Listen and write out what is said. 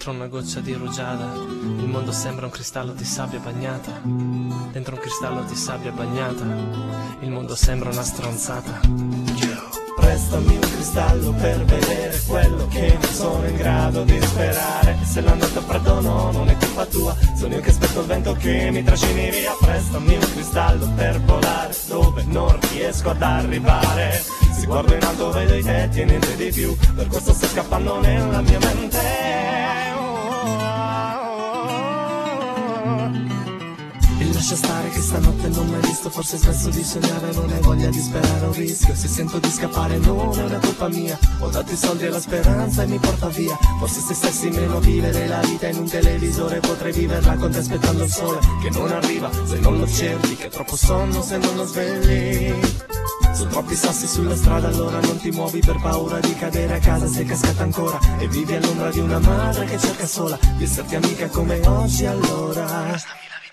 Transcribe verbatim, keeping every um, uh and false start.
dentro una goccia di rugiada. Il mondo sembra un cristallo di sabbia bagnata. Dentro un cristallo di sabbia bagnata. Il mondo sembra una stronzata. Prestami un cristallo per vedere quello che non sono in grado di sperare. Se l'andata perdono non è colpa tua, sono io che aspetto il vento che mi trascini via. Prestami un cristallo per volare dove non riesco ad arrivare. Se guardo in alto vedo i tetti e niente di più, per questo sto scappando nella mia mente. E lascia stare che stanotte non mi hai visto, forse hai smesso di sognare, non hai voglia di sperare, un rischio. Se sento di scappare non è una colpa mia, ho dato i soldi alla speranza e mi porta via. Forse se stessi meno a vivere la vita in un televisore, potrei viverla con te aspettando il sole che non arriva se non lo cerchi, che è troppo sonno se non lo svegli. Sono troppi sassi sulla strada, allora non ti muovi per paura di cadere a casa, sei cascata ancora e vivi all'ombra di una madre che cerca sola di esserti amica come oggi. Allora